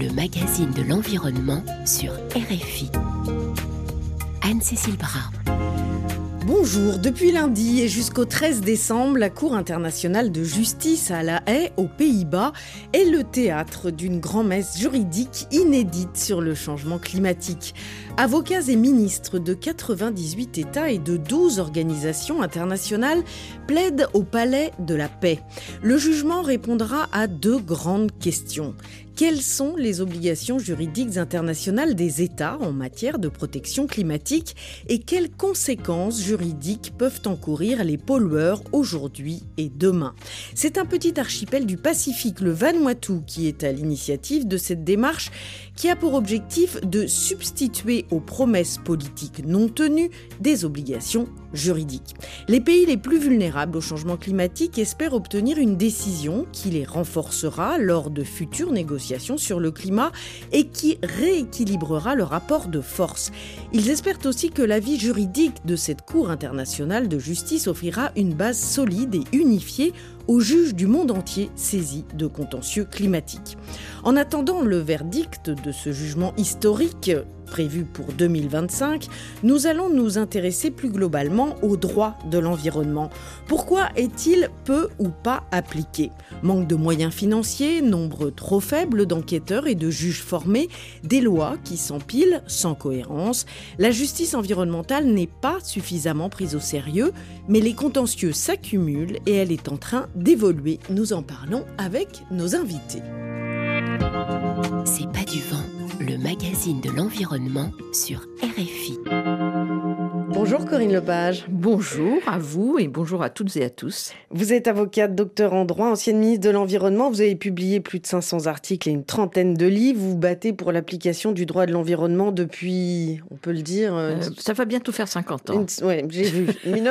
le magazine de l'environnement sur RFI. Anne-Cécile Bras. Bonjour, depuis lundi et jusqu'au 13 décembre, la Cour internationale de justice à La Haye, aux Pays-Bas, est le théâtre d'une grand-messe juridique inédite sur le changement climatique. Avocats et ministres de 98 États et de 12 organisations internationales plaident au Palais de la Paix. Le jugement répondra à deux grandes questions. Quelles sont les obligations juridiques internationales des États en matière de protection climatique et quelles conséquences juridiques peuvent encourir les pollueurs aujourd'hui et demain? C'est un petit archipel du Pacifique, le Vanuatu, qui est à l'initiative de cette démarche qui a pour objectif de substituer aux promesses politiques non tenues des obligations juridiques. Les pays les plus vulnérables au changement climatique espèrent obtenir une décision qui les renforcera lors de futures négociations sur le climat et qui rééquilibrera le rapport de force. Ils espèrent aussi que l'avis juridique de cette Cour internationale de justice offrira une base solide et unifiée aux juges du monde entier saisis de contentieux climatiques. En attendant le verdict de ce jugement historique, prévu pour 2025, nous allons nous intéresser plus globalement au droit de l'environnement. Pourquoi est-il peu ou pas appliqué ? Manque de moyens financiers, nombre trop faible d'enquêteurs et de juges formés, des lois qui s'empilent sans cohérence. La justice environnementale n'est pas suffisamment prise au sérieux, mais les contentieux s'accumulent et elle est en train d'évoluer. Nous en parlons avec nos invités. C'est pas du vent, le magazine de l'environnement sur RFI. Bonjour Corinne Lepage. Bonjour à vous et bonjour à toutes et à tous. Vous êtes avocate, docteur en droit, ancienne ministre de l'Environnement. Vous avez publié plus de 500 articles et une trentaine de livres. Vous vous battez pour l'application du droit de l'environnement depuis, on peut le dire... ça va bientôt faire 50 ans. Oui, j'ai vu.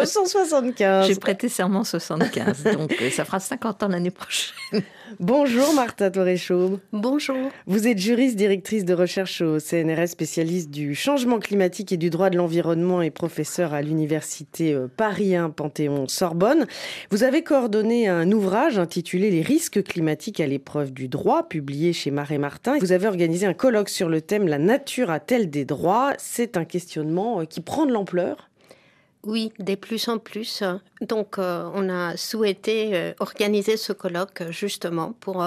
1975. J'ai prêté serment en 75, donc ça fera 50 ans l'année prochaine. Bonjour Martha Toréchaube. Bonjour. Vous êtes juriste, directrice de recherche au CNRS, spécialiste du changement climatique et du droit de l'environnement et professeure à l'université Paris 1 Panthéon-Sorbonne. Vous avez coordonné un ouvrage intitulé « Les risques climatiques à l'épreuve du droit », publié chez Marais Martin. Vous avez organisé un colloque sur le thème « La nature a-t-elle des droits ?» C'est un questionnement qui prend de l'ampleur. Oui, de plus en plus. Donc, on a souhaité organiser ce colloque justement pour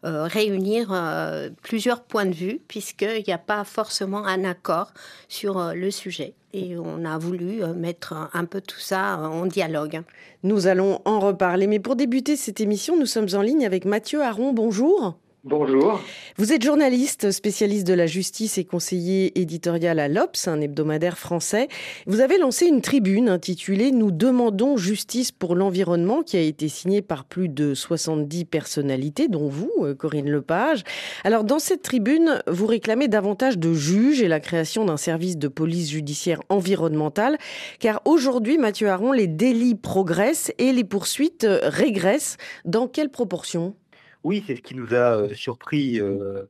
réunir plusieurs points de vue, puisqu'il n'y a pas forcément un accord sur le sujet. Et on a voulu mettre un peu tout ça en dialogue. Nous allons en reparler. Mais pour débuter cette émission, nous sommes en ligne avec Mathieu Aron. Bonjour. Bonjour. Vous êtes journaliste, spécialiste de la justice et conseiller éditorial à l'Obs, un hebdomadaire français. Vous avez lancé une tribune intitulée « Nous demandons justice pour l'environnement » qui a été signée par plus de 70 personnalités, dont vous, Corinne Lepage. Alors, dans cette tribune, vous réclamez davantage de juges et la création d'un service de police judiciaire environnementale, car aujourd'hui, Mathieu Aron, les délits progressent et les poursuites régressent. Dans quelle proportion ? Oui, c'est ce qui nous a surpris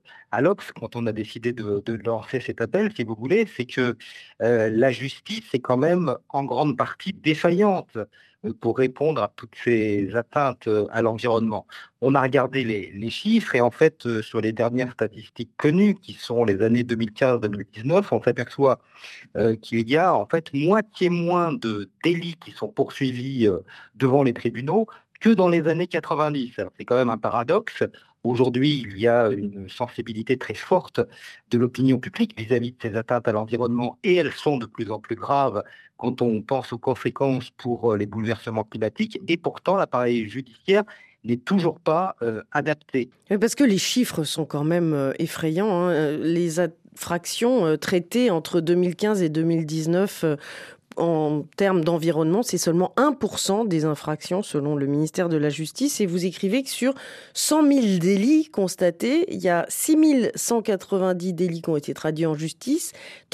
à l'Obs quand on a décidé de lancer cet appel, si vous voulez, c'est que la justice est quand même en grande partie défaillante pour répondre à toutes ces atteintes à l'environnement. On a regardé les chiffres et en fait, sur les dernières statistiques connues, qui sont les années 2015-2019, on s'aperçoit qu'il y a en fait moitié moins de délits qui sont poursuivis devant les tribunaux que dans les années 90. Alors, c'est quand même un paradoxe. Aujourd'hui, il y a une sensibilité très forte de l'opinion publique vis-à-vis de ces atteintes à l'environnement et elles sont de plus en plus graves quand on pense aux conséquences pour les bouleversements climatiques. Et pourtant, l'appareil judiciaire n'est toujours pas adapté. Parce que les chiffres sont quand même effrayants. Les infractions traitées entre 2015 et 2019 en termes d'environnement, c'est seulement 1% des infractions selon le ministère de la Justice. Et vous écrivez que sur 100 000 délits constatés, il y a 6 190 délits qui ont été traduits en justice,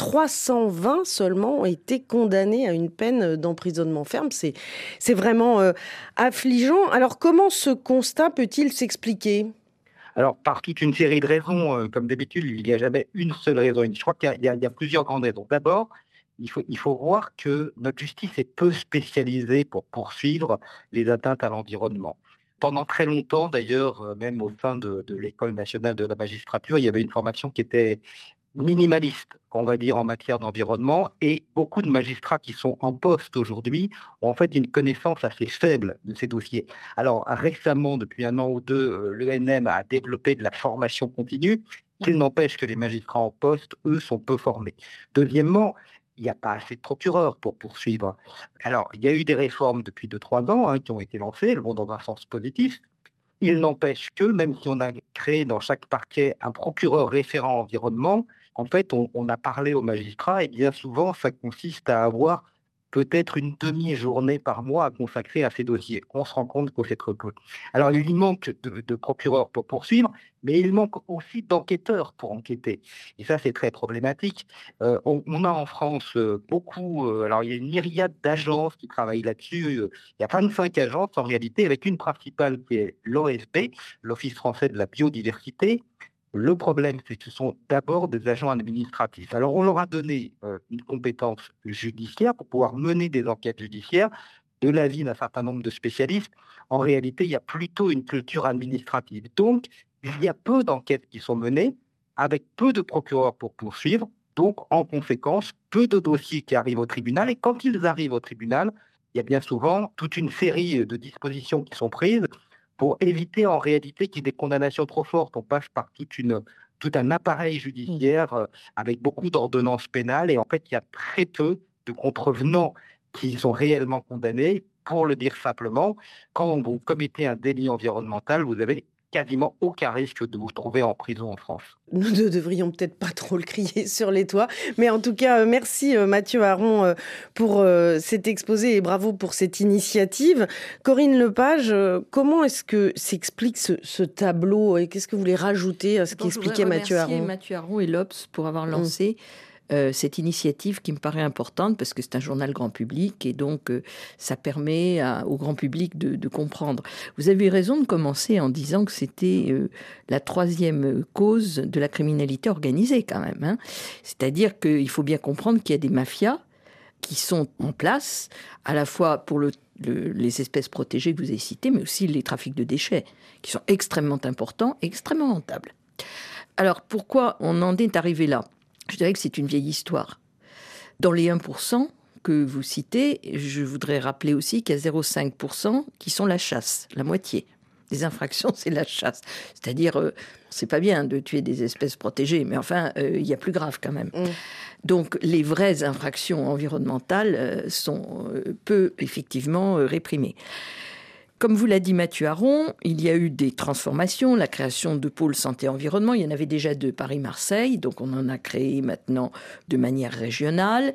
320 seulement ont été condamnés à une peine d'emprisonnement ferme. C'est vraiment affligeant. Alors comment ce constat peut-il s'expliquer ? Alors, par toute une série de raisons, comme d'habitude, il n'y a jamais une seule raison. Je crois qu'il y a plusieurs grandes raisons. D'abord, il faut voir que notre justice est peu spécialisée pour poursuivre les atteintes à l'environnement. Pendant très longtemps, d'ailleurs, même au sein de l'École nationale de la magistrature, il y avait une formation qui était minimaliste, on va dire, en matière d'environnement, et beaucoup de magistrats qui sont en poste aujourd'hui ont en fait une connaissance assez faible de ces dossiers. Alors récemment, depuis 1 an ou 2, l'ENM a développé de la formation continue. Il n'empêche que les magistrats en poste, eux, sont peu formés. Deuxièmement, il n'y a pas assez de procureurs pour poursuivre. Alors, il y a eu des réformes depuis 2, 3 ans qui ont été lancées, elles vont dans un sens positif. Il n'empêche que, même si on a créé dans chaque parquet un procureur référent environnement, en fait, on a parlé aux magistrats et bien souvent, ça consiste à avoir peut-être une demi-journée par mois à consacrer à ces dossiers. On se rend compte que c'est trop peu. Alors, il manque de procureurs pour poursuivre, mais il manque aussi d'enquêteurs pour enquêter. Et ça, c'est très problématique. On a en France beaucoup, alors il y a une myriade d'agences qui travaillent là-dessus. Il y a 25 agences en réalité, avec une principale qui est l'OFB, l'Office français de la biodiversité. Le problème, c'est que ce sont d'abord des agents administratifs. Alors, on leur a donné une compétence judiciaire pour pouvoir mener des enquêtes judiciaires de l'avis d'un certain nombre de spécialistes. En réalité, il y a plutôt une culture administrative. Donc, il y a peu d'enquêtes qui sont menées avec peu de procureurs pour poursuivre. Donc, en conséquence, peu de dossiers qui arrivent au tribunal. Et quand ils arrivent au tribunal, il y a bien souvent toute une série de dispositions qui sont prises pour éviter en réalité qu'il y ait des condamnations trop fortes. On passe par tout un appareil judiciaire avec beaucoup d'ordonnances pénales et en fait, il y a très peu de contrevenants qui sont réellement condamnés. Pour le dire simplement, quand vous commettez un délit environnemental, vous avez quasiment aucun risque de vous trouver en prison en France. Nous ne devrions peut-être pas trop le crier sur les toits, mais en tout cas, merci Mathieu Aron pour cet exposé et bravo pour cette initiative. Corinne Lepage, comment est-ce que s'explique ce tableau et qu'est-ce que vous voulez rajouter à ce qu'expliquait Mathieu Aron ? Mathieu Aron et l'Obs pour avoir lancé cette initiative qui me paraît importante parce que c'est un journal grand public et donc ça permet au grand public de comprendre. Vous avez raison de commencer en disant que c'était la 3e cause de la criminalité organisée quand même. Hein. C'est-à-dire qu'il faut bien comprendre qu'il y a des mafias qui sont en place à la fois pour les espèces protégées que vous avez citées, mais aussi les trafics de déchets qui sont extrêmement importants et extrêmement rentables. Alors pourquoi on en est arrivé là ? Je dirais que c'est une vieille histoire. Dans les 1% que vous citez, je voudrais rappeler aussi qu'il y a 0,5% qui sont la chasse, la moitié. Les infractions, c'est la chasse. C'est-à-dire, c'est pas bien de tuer des espèces protégées, mais enfin, il y a plus grave quand même. Donc, les vraies infractions environnementales sont peu, effectivement, réprimées. Comme vous l'a dit Mathieu Aron, il y a eu des transformations, la création de pôles santé-environnement. Il y en avait déjà 2 Paris-Marseille, donc on en a créé maintenant de manière régionale.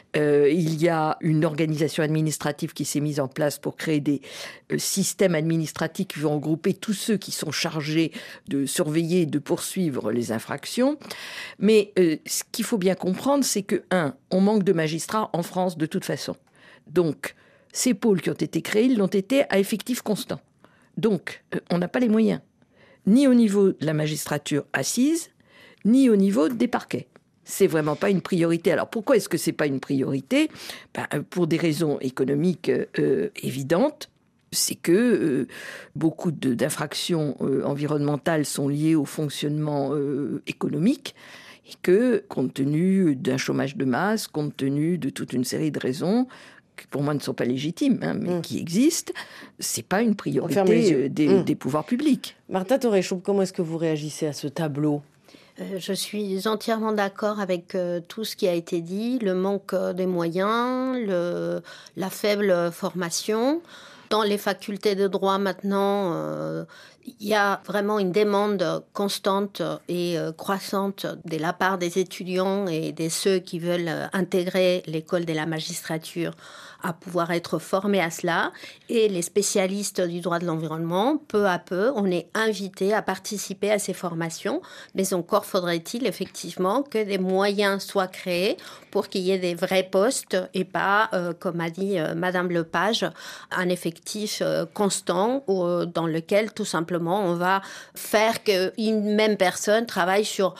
Il y a une organisation administrative qui s'est mise en place pour créer des systèmes administratifs qui vont regrouper tous ceux qui sont chargés de surveiller et de poursuivre les infractions. Mais ce qu'il faut bien comprendre, c'est que, on manque de magistrats en France de toute façon. Donc, ces pôles qui ont été créés, ils l'ont été à effectif constant. Donc, on n'a pas les moyens, ni au niveau de la magistrature assise, ni au niveau des parquets. C'est vraiment pas une priorité. Alors, pourquoi est-ce que c'est pas une priorité ? Pour des raisons économiques évidentes. C'est que beaucoup d'infractions environnementales sont liées au fonctionnement économique et que, compte tenu d'un chômage de masse, compte tenu de toute une série de raisons, qui pour moi ne sont pas légitimes, mais qui existent, c'est pas une priorité des pouvoirs publics. Martha Torreschoub, comment est-ce que vous réagissez à ce tableau ? Je suis entièrement d'accord avec tout ce qui a été dit, le manque des moyens, la faible formation. Dans les facultés de droit maintenant, il y a vraiment une demande constante et croissante de la part des étudiants et de ceux qui veulent intégrer l'école de la magistrature à pouvoir être formés à cela. Et les spécialistes du droit de l'environnement, peu à peu, on est invités à participer à ces formations. Mais encore faudrait-il effectivement que des moyens soient créés pour qu'il y ait des vrais postes et pas, comme a dit Madame Lepage, un effectif constant dans lequel tout simplement on va faire qu'une même personne travaille sur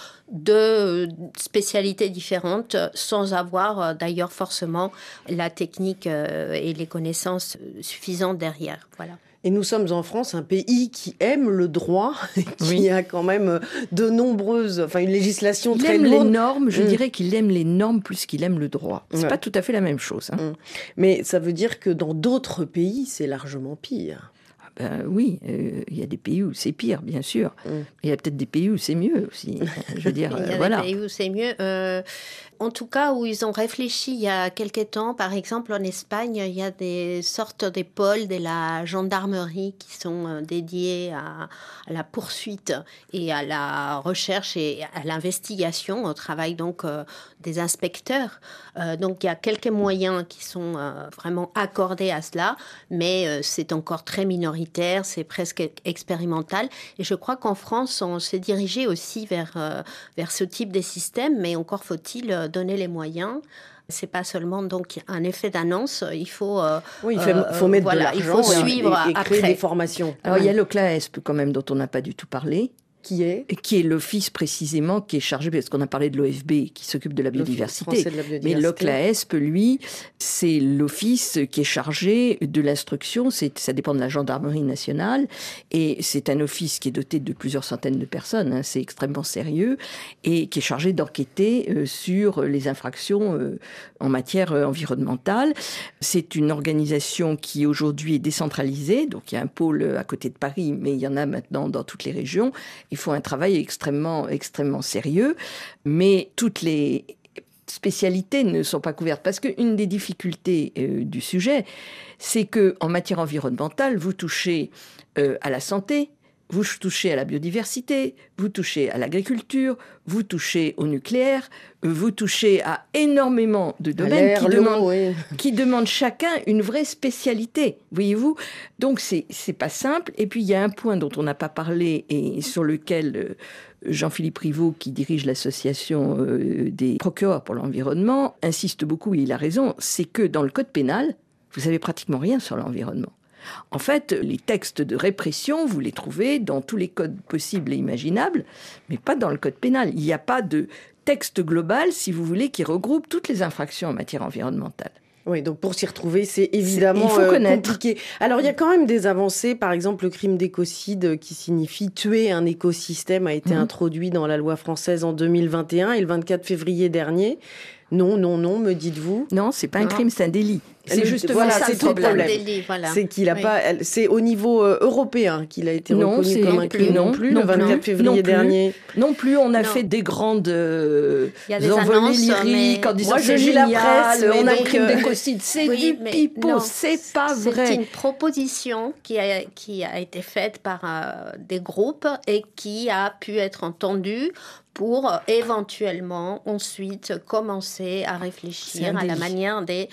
2 spécialités différentes sans avoir d'ailleurs forcément la technique et les connaissances suffisantes derrière. Voilà. Et nous sommes en France, un pays qui aime le droit, qui a quand même de nombreuses, une législation très lourde. Il aime les normes, je dirais qu'il aime les normes plus qu'il aime le droit. C'est pas tout à fait la même chose. Mais ça veut dire que dans d'autres pays, c'est largement pire. Oui, il y a des pays où c'est pire, bien sûr. Il y a peut-être des pays où c'est mieux aussi. Je veux dire, il y a des pays où c'est mieux. En tout cas, où ils ont réfléchi il y a quelques temps, par exemple en Espagne, il y a des sortes de pôles de la gendarmerie qui sont dédiés à la poursuite et à la recherche et à l'investigation, au travail donc des inspecteurs. Donc il y a quelques moyens qui sont vraiment accordés à cela, mais c'est encore très minoritaire, c'est presque expérimental. Et je crois qu'en France, on s'est dirigé aussi vers ce type de système, mais encore faut-il donner les moyens. C'est pas seulement donc un effet d'annonce, il faut mettre de l'argent, il faut suivre et créer des formations. Alors il y a le CLAESP quand même dont on n'a pas du tout parlé. Qui est l'office précisément qui est chargé, parce qu'on a parlé de l'OFB qui s'occupe de la biodiversité. Mais l'OCLAESP, lui, c'est l'office qui est chargé de l'instruction, ça dépend de la gendarmerie nationale, et c'est un office qui est doté de plusieurs centaines de personnes, c'est extrêmement sérieux, et qui est chargé d'enquêter sur les infractions en matière environnementale. C'est une organisation qui aujourd'hui est décentralisée, donc il y a un pôle à côté de Paris, mais il y en a maintenant dans toutes les régions. Il faut un travail extrêmement, extrêmement sérieux, mais toutes les spécialités ne sont pas couvertes. Parce qu'une des difficultés du sujet, c'est qu'en matière environnementale, vous touchez à la santé, vous touchez à la biodiversité, vous touchez à l'agriculture, vous touchez au nucléaire, vous touchez à énormément de domaines qui demandent chacun une vraie spécialité, voyez-vous. Donc c'est pas simple. Et puis il y a un point dont on n'a pas parlé et sur lequel Jean-Philippe Rivaud, qui dirige l'association des procureurs pour l'environnement, insiste beaucoup, et il a raison, c'est que dans le code pénal, vous n'avez pratiquement rien sur l'environnement. En fait, les textes de répression, vous les trouvez dans tous les codes possibles et imaginables, mais pas dans le code pénal. Il n'y a pas de texte global, si vous voulez, qui regroupe toutes les infractions en matière environnementale. Oui, donc pour s'y retrouver, c'est évidemment compliqué. Alors, il y a quand même des avancées. Par exemple, le crime d'écocide, qui signifie tuer un écosystème, a été introduit dans la loi française en 2021 et le 24 février dernier. Non, me dites-vous. Non, c'est pas un crime, c'est un délit. C'est justement ça le problème. C'est qu'il a pas. C'est au niveau européen qu'il a été reconnu comme un crime non plus. Le 24 février dernier. Non plus. On a fait des grandes envolées lyriques en disant c'est génial. On a le crime d'écocide. C'est du pipeau. C'est pas vrai. C'est une proposition qui a été faite par des groupes et qui a pu être entendue pour éventuellement ensuite commencer à réfléchir à la manière de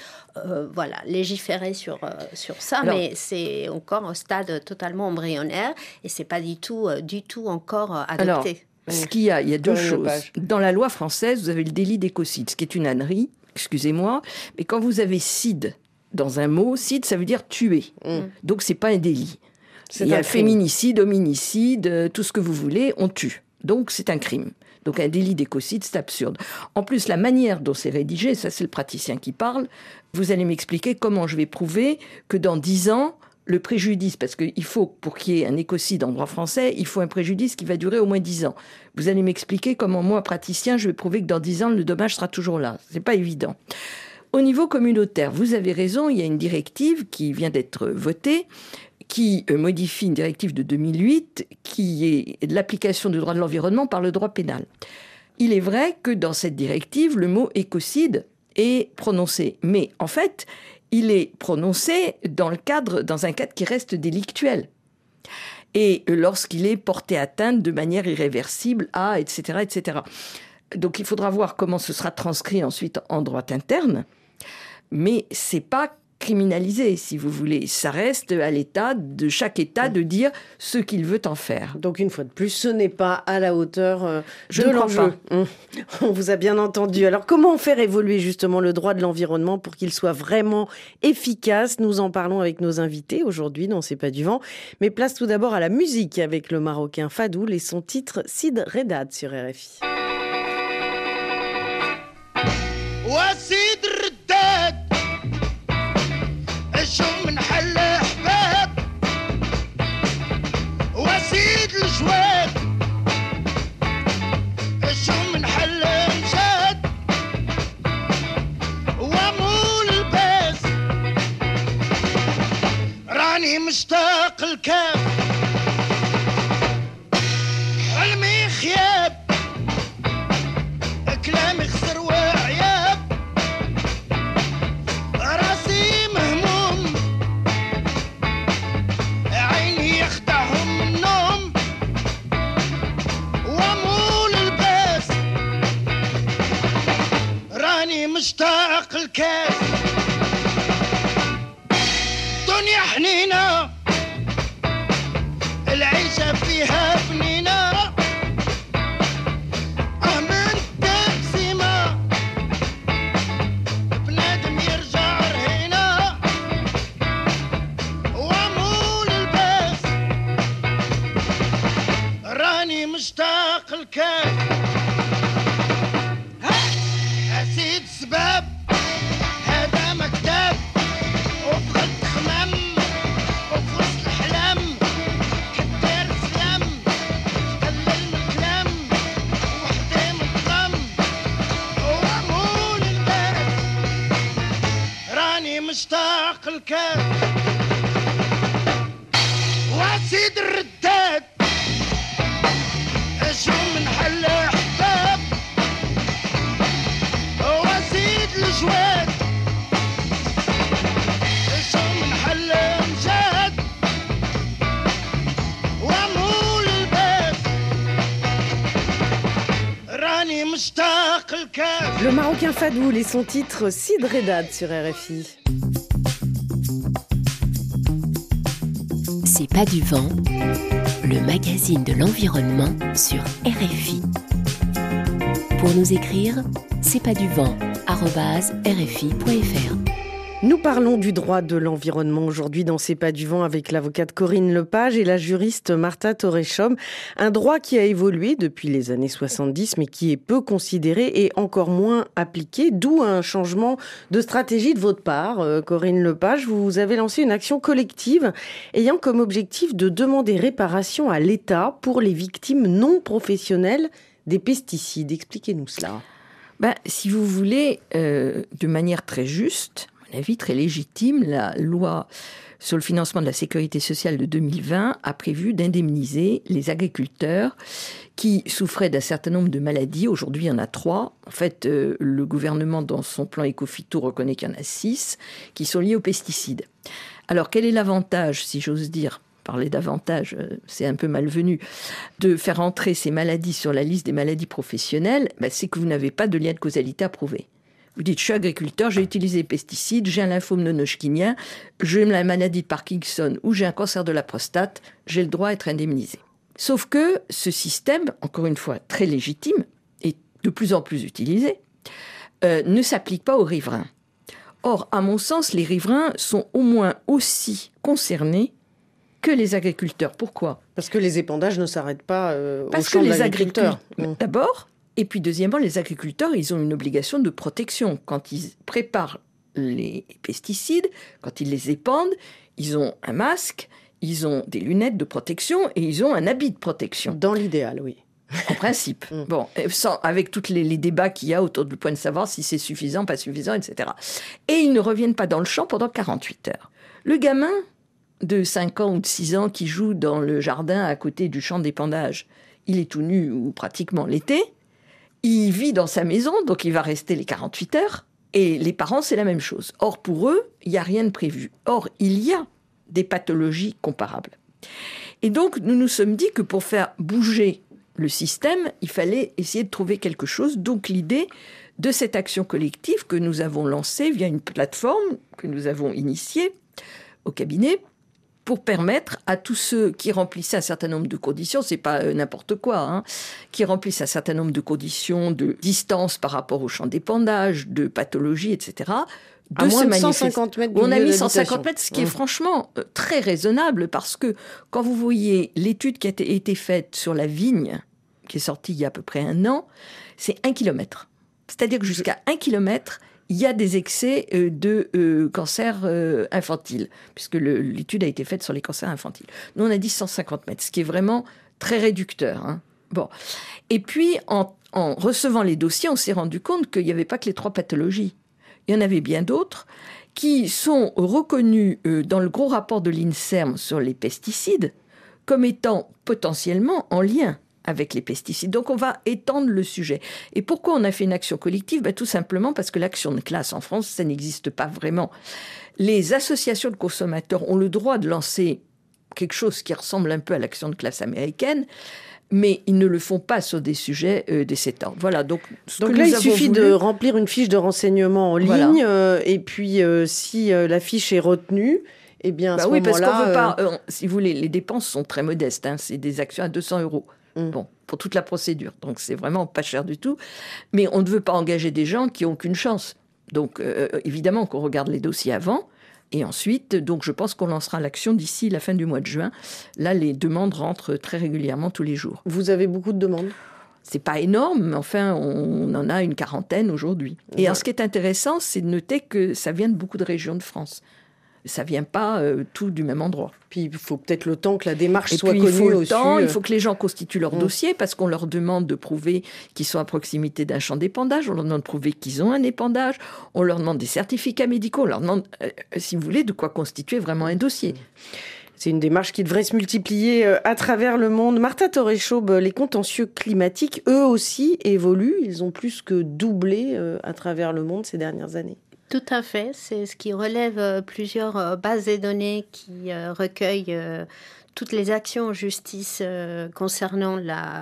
légiférer sur ça. Alors, mais c'est encore au stade totalement embryonnaire et c'est pas du tout encore adopté. Alors, il y a deux choses. Dans la loi française, vous avez le délit d'écocide, ce qui est une ânerie, excusez-moi, mais quand vous avez cide dans un mot, cide, ça veut dire tuer. Donc c'est pas un délit. Il y a féminicide, hominicide, tout ce que vous voulez, on tue. Donc c'est un crime. Donc un délit d'écocide, c'est absurde. En plus, la manière dont c'est rédigé, ça c'est le praticien qui parle, vous allez m'expliquer comment je vais prouver que dans 10 ans, le préjudice, parce qu'il faut, pour qu'il y ait un écocide en droit français, il faut un préjudice qui va durer au moins 10 ans. Vous allez m'expliquer comment moi, praticien, je vais prouver que dans 10 ans, le dommage sera toujours là. C'est pas évident. Au niveau communautaire, vous avez raison, il y a une directive qui vient d'être votée, qui modifie une directive de 2008, qui est l'application du droit de l'environnement par le droit pénal. Il est vrai que dans cette directive, le mot écocide est prononcé. Mais en fait, il est prononcé dans un cadre qui reste délictuel. Et lorsqu'il est porté atteinte de manière irréversible à, etc., etc. Donc il faudra voir comment ce sera transcrit ensuite en droit interne. Mais c'est pas criminalisé, si vous voulez. Ça reste à l'État, de chaque État, de dire ce qu'il veut en faire. Donc, une fois de plus, ce n'est pas à la hauteur de l'enjeu. On vous a bien entendu. Alors, comment faire évoluer justement le droit de l'environnement pour qu'il soit vraiment efficace ? Nous en parlons avec nos invités aujourd'hui dans C'est pas du vent. Mais place tout d'abord à la musique avec le Marocain Fadoul et son titre Sid Redad sur RFI. شو من حل احباب الكاف علمي خياب كلامي خسر وعياب راسي مهموم عيني يخدعهم النوم وامول الباس راني مشتاق الكاس دنيا حنينة العيشة فيها بنينة من تبسيمة بنادم يرجع رهينة وامول الباس راني مشتاق الكاس أسيد سباب هذا مكتب وفقد خمام وفي وسط الحلام كدار سلام قلل من الكلام وحدي من الظلام وعمول الباس راني مشتاق الكاس واسيد الرداد شو من حل احباب واسيد الجواد شو من حل امجاد وامول الباب راني مشتاق الكاس. Le Marocain Fadoul et son titre Sid Redad sur RFI. C'est pas du vent, le magazine de l'environnement sur RFI. Pour nous écrire, c'est pas du vent@rfi.fr. Nous parlons du droit de l'environnement aujourd'hui dans C'est pas du vent avec l'avocate Corinne Lepage et la juriste Martha Torechom. Un droit qui a évolué depuis les années 70 mais qui est peu considéré et encore moins appliqué, d'où un changement de stratégie de votre part. Corinne Lepage, vous avez lancé une action collective ayant comme objectif de demander réparation à l'État pour les victimes non professionnelles des pesticides. Expliquez-nous cela. Si vous voulez, de manière très juste, à mon avis très légitime, la loi sur le financement de la sécurité sociale de 2020 a prévu d'indemniser les agriculteurs qui souffraient d'un certain nombre de maladies. Aujourd'hui, il y en a 3. En fait, le gouvernement, dans son plan éco-phyto, reconnaît qu'il y en a 6 qui sont liés aux pesticides. Alors, quel est l'avantage, si j'ose dire ? Parler d'avantage, c'est un peu malvenu, de faire entrer ces maladies sur la liste des maladies professionnelles, c'est que vous n'avez pas de lien de causalité à prouver. Vous dites, je suis agriculteur, j'ai utilisé des pesticides, j'ai un lymphome non-Hodgkinien, j'ai la maladie de Parkinson ou j'ai un cancer de la prostate, j'ai le droit à être indemnisé. Sauf que ce système, encore une fois très légitime et de plus en plus utilisé, ne s'applique pas aux riverains. Or, à mon sens, les riverains sont au moins aussi concernés que les agriculteurs. Pourquoi ? Parce que les épandages ne s'arrêtent pas au champ de l'agriculteur. D'abord, et puis deuxièmement, les agriculteurs, ils ont une obligation de protection. Quand ils préparent les pesticides, quand ils les épandent, ils ont un masque, ils ont des lunettes de protection et ils ont un habit de protection. Dans l'idéal, oui. En principe. Bon, avec tous les débats qu'il y a autour du point de savoir si c'est suffisant, pas suffisant, etc. Et ils ne reviennent pas dans le champ pendant 48 heures. Le gamin de 5 ans ou de 6 ans qui joue dans le jardin à côté du champ d'épandage, il est tout nu ou pratiquement l'été, il vit dans sa maison, donc il va rester les 48 heures, et les parents, c'est la même chose. Or, pour eux, il n'y a rien de prévu. Or, il y a des pathologies comparables. Et donc, nous nous sommes dit que pour faire bouger le système, il fallait essayer de trouver quelque chose. Donc, l'idée de cette action collective que nous avons lancée via une plateforme que nous avons initiée au cabinet, pour permettre à tous ceux qui remplissaient un certain nombre de conditions, c'est pas n'importe quoi, qui remplissent un certain nombre de conditions de distance par rapport au champ d'épandage, de pathologie, etc., de se manifester. 150 mètres du On a lieu mis d'habitation. 150 mètres, ce qui est franchement très raisonnable, parce que quand vous voyez l'étude qui a été faite sur la vigne, qui est sortie il y a à peu près 1 an, c'est 1 kilomètre. C'est-à-dire que jusqu'à 1 kilomètre, il y a des excès de cancer infantile, puisque l'étude a été faite sur les cancers infantiles. Nous, on a dit 150 mètres, ce qui est vraiment très réducteur. Bon. Et puis, en recevant les dossiers, on s'est rendu compte qu'il n'y avait pas que les 3 pathologies. Il y en avait bien d'autres. qui sont reconnus dans le gros rapport de l'INSERM sur les pesticides comme étant potentiellement en lien avec les pesticides. Donc on va étendre le sujet. Et pourquoi on a fait une action collective ? Tout simplement parce que l'action de classe en France, ça n'existe pas vraiment. Les associations de consommateurs ont le droit de lancer quelque chose qui ressemble un peu à l'action de classe américaine, mais ils ne le font pas sur des sujets de cet ordre. Voilà, donc là, il suffit de remplir une fiche de renseignement en ligne, et puis si la fiche est retenue, eh bien, à ce moment-là... parce qu'on veut pas... si vous voulez, les dépenses sont très modestes, c'est des actions à 200 €. Bon, pour toute la procédure. Donc, c'est vraiment pas cher du tout. Mais on ne veut pas engager des gens qui n'ont aucune chance. Donc, évidemment qu'on regarde les dossiers avant. Et ensuite, donc, je pense qu'on lancera l'action d'ici la fin du mois de juin. Là, les demandes rentrent très régulièrement tous les jours. Vous avez beaucoup de demandes ? C'est pas énorme, mais enfin, on en a une 40aine aujourd'hui. Et alors, ce qui est intéressant, c'est de noter que ça vient de beaucoup de régions de France. Ça ne vient pas tout du même endroit. Puis il faut peut-être le temps que la démarche soit connue aussi. Il faut que les gens constituent leur dossier parce qu'on leur demande de prouver qu'ils sont à proximité d'un champ d'épandage, on leur demande de prouver qu'ils ont un épandage, on leur demande des certificats médicaux, on leur demande, si vous voulez, de quoi constituer vraiment un dossier. C'est une démarche qui devrait se multiplier à travers le monde. Martha Toréchaube, les contentieux climatiques, eux aussi, évoluent. Ils ont plus que doublé à travers le monde ces dernières années. Tout à fait, c'est ce qui relève plusieurs bases de données qui recueillent toutes les actions en justice concernant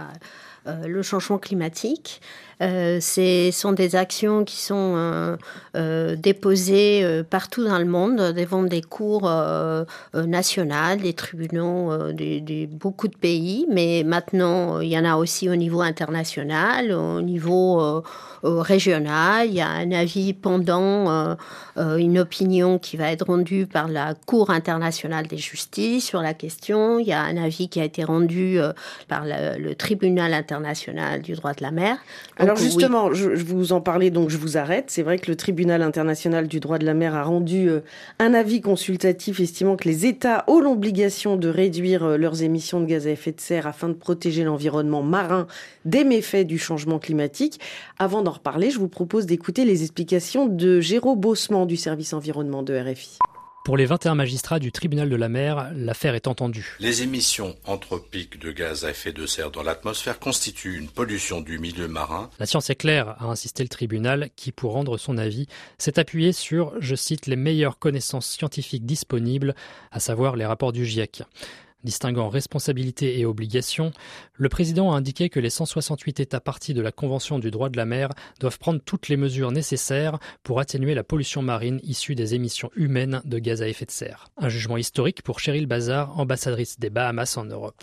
le changement climatique. Ce sont des actions qui sont déposées partout dans le monde devant des cours nationales, des tribunaux de beaucoup de pays, mais maintenant il y en a aussi au niveau international, au niveau régional. Il y a un avis pendant une opinion qui va être rendue par la Cour internationale des justices sur la question. Il y a un avis qui a été rendu par le tribunal international du droit de la mer. Alors justement, je vous en parlais, donc je vous arrête. C'est vrai que le tribunal international du droit de la mer a rendu un avis consultatif estimant que les États ont l'obligation de réduire leurs émissions de gaz à effet de serre afin de protéger l'environnement marin des méfaits du changement climatique. Avant d'en reparler, je vous propose d'écouter les explications de Jérôme Bossement du service environnement de RFI. Pour les 21 magistrats du tribunal de la mer, l'affaire est entendue. Les émissions anthropiques de gaz à effet de serre dans l'atmosphère constituent une pollution du milieu marin. La science est claire, a insisté le tribunal, qui, pour rendre son avis, s'est appuyé sur, je cite, les meilleures connaissances scientifiques disponibles, à savoir les rapports du GIEC. Distinguant responsabilité et obligation, le président a indiqué que les 168 États parties de la Convention du droit de la mer doivent prendre toutes les mesures nécessaires pour atténuer la pollution marine issue des émissions humaines de gaz à effet de serre. Un jugement historique pour Cheryl Bazar, ambassadrice des Bahamas en Europe.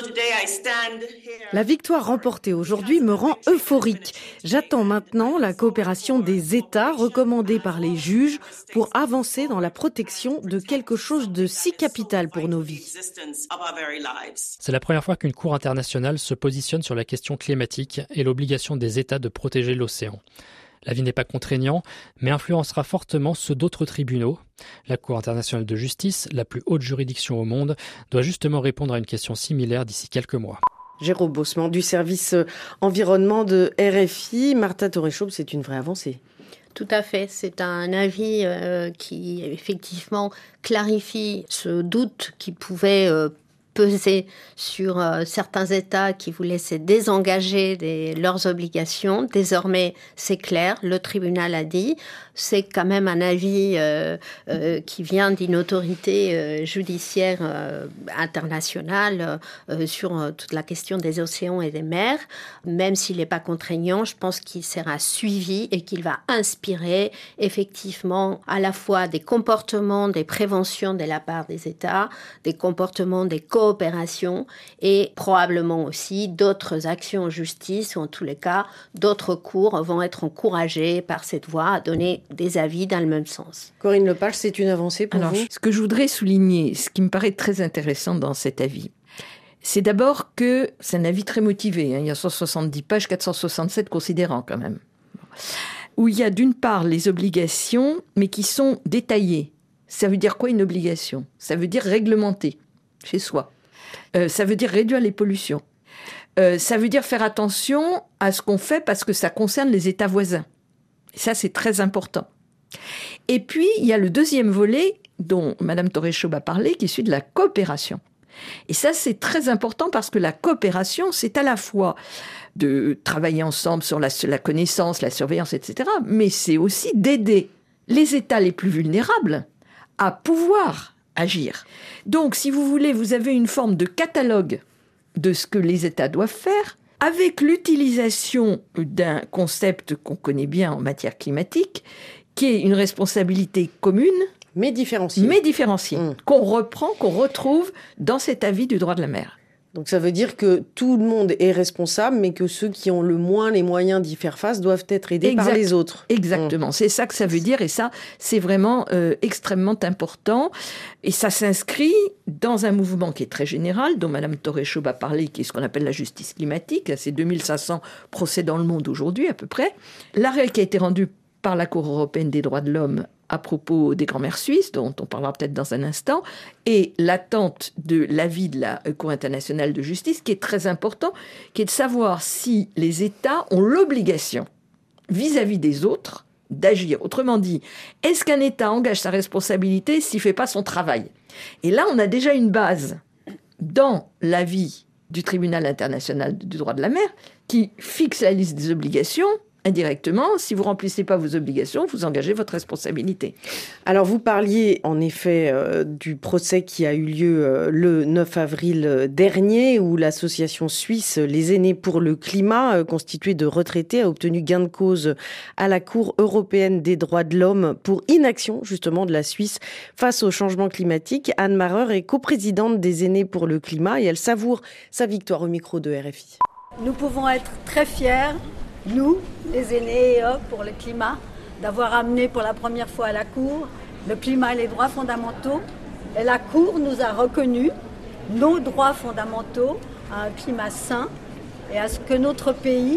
La victoire remportée aujourd'hui me rend euphorique. J'attends maintenant la coopération des États recommandée par les juges pour avancer dans la protection de quelque chose de si capital pour nos vies. C'est la première fois qu'une cour internationale se positionne sur la question climatique et l'obligation des États de protéger l'océan. L'avis n'est pas contraignant, mais influencera fortement ceux d'autres tribunaux. La Cour internationale de justice, la plus haute juridiction au monde, doit justement répondre à une question similaire d'ici quelques mois. Jérôme Bossement du service environnement de RFI. Martha Toréchaube, c'est une vraie avancée. Tout à fait. C'est un avis qui, effectivement, clarifie ce doute qui pouvait peser sur certains États qui voulaient se désengager de leurs obligations. Désormais, c'est clair, le tribunal a dit. C'est quand même un avis qui vient d'une autorité judiciaire internationale sur toute la question des océans et des mers. Même s'il n'est pas contraignant, je pense qu'il sera suivi et qu'il va inspirer effectivement à la fois des comportements, des préventions de la part des États, des comportements, des coopérations et probablement aussi d'autres actions en justice ou en tous les cas, d'autres cours vont être encouragés par cette voie à donner des avis dans le même sens. Corinne Lepage, c'est une avancée pour vous ? Ce que je voudrais souligner, ce qui me paraît très intéressant dans cet avis, c'est d'abord que c'est un avis très motivé. Il y a 170 pages, 467 considérants quand même. Où il y a d'une part les obligations, mais qui sont détaillées. Ça veut dire quoi une obligation ? Ça veut dire réglementer chez soi. Ça veut dire réduire les pollutions. Ça veut dire faire attention à ce qu'on fait parce que ça concerne les États voisins. Et ça, c'est très important. Et puis, il y a le deuxième volet dont Mme Toreschub a parlé, qui est celui de la coopération. Et ça, c'est très important parce que la coopération, c'est à la fois de travailler ensemble sur la connaissance, la surveillance, etc., mais c'est aussi d'aider les États les plus vulnérables à pouvoir agir. Donc, si vous voulez, vous avez une forme de catalogue de ce que les États doivent faire, avec l'utilisation d'un concept qu'on connaît bien en matière climatique, qui est une responsabilité commune, mais différenciée, qu'on reprend, qu'on retrouve dans cet avis du droit de la mer. Donc ça veut dire que tout le monde est responsable, mais que ceux qui ont le moins les moyens d'y faire face doivent être aidés par les autres. Exactement, c'est ça que ça veut dire, et ça, c'est vraiment extrêmement important. Et ça s'inscrit dans un mouvement qui est très général, dont Mme Toreschub a parlé, qui est ce qu'on appelle la justice climatique. C'est 2500 procès dans le monde aujourd'hui, à peu près. L'arrêt qui a été rendu par la Cour européenne des droits de l'homme à propos des grands-mères suisses, dont on parlera peut-être dans un instant, et l'attente de l'avis de la Cour internationale de justice, qui est très important, qui est de savoir si les États ont l'obligation, vis-à-vis des autres, d'agir. Autrement dit, est-ce qu'un État engage sa responsabilité s'il ne fait pas son travail ? Et là, on a déjà une base dans l'avis du tribunal international du droit de la mer qui fixe la liste des obligations. Indirectement, si vous ne remplissez pas vos obligations, vous engagez votre responsabilité. Alors, vous parliez en effet du procès qui a eu lieu le 9 avril dernier, où l'association suisse Les Aînés pour le Climat, constituée de retraités, a obtenu gain de cause à la Cour européenne des droits de l'homme pour inaction, justement, de la Suisse face au changement climatique. Anne Marreur est coprésidente des Aînés pour le Climat et elle savoure sa victoire au micro de RFI. Nous pouvons être très fiers, nous, les aînés pour le climat, d'avoir amené pour la première fois à la Cour le climat et les droits fondamentaux. Et la Cour nous a reconnu nos droits fondamentaux à un climat sain et à ce que notre pays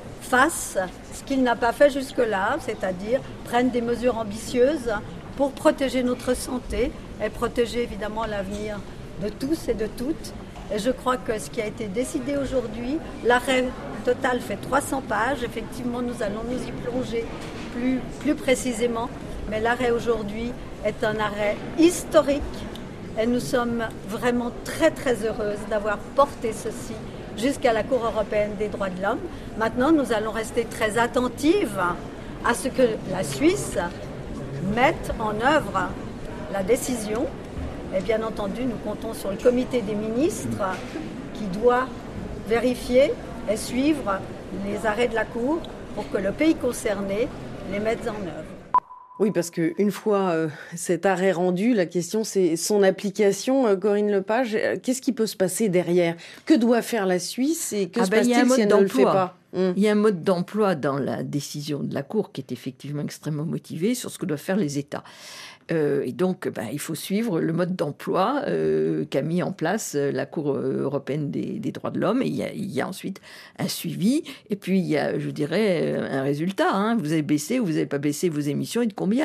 fasse ce qu'il n'a pas fait jusque-là, c'est-à-dire prenne des mesures ambitieuses pour protéger notre santé et protéger évidemment l'avenir de tous et de toutes. Et je crois que ce qui a été décidé aujourd'hui, l'arrêt total fait 300 pages. Effectivement, nous allons nous y plonger plus précisément. Mais l'arrêt aujourd'hui est un arrêt historique. Et nous sommes vraiment très très heureuses d'avoir porté ceci jusqu'à la Cour européenne des droits de l'homme. Maintenant, nous allons rester très attentives à ce que la Suisse mette en œuvre la décision. Et bien entendu, nous comptons sur le comité des ministres qui doit vérifier et suivre les arrêts de la Cour pour que le pays concerné les mette en œuvre. Oui, parce qu'une fois cet arrêt rendu, la question c'est son application. Corinne Lepage, qu'est-ce qui peut se passer derrière ? Que doit faire la Suisse et que se passe-t-il si elle ne le fait pas ? Il y a un mode d'emploi dans la décision de la Cour qui est effectivement extrêmement motivé sur ce que doivent faire les États. Et donc, il faut suivre le mode d'emploi qu'a mis en place la Cour européenne des droits de l'homme. Et il y a ensuite un suivi. Et puis, il y a, je dirais, un résultat. Vous avez baissé ou vous n'avez pas baissé vos émissions et de combien ?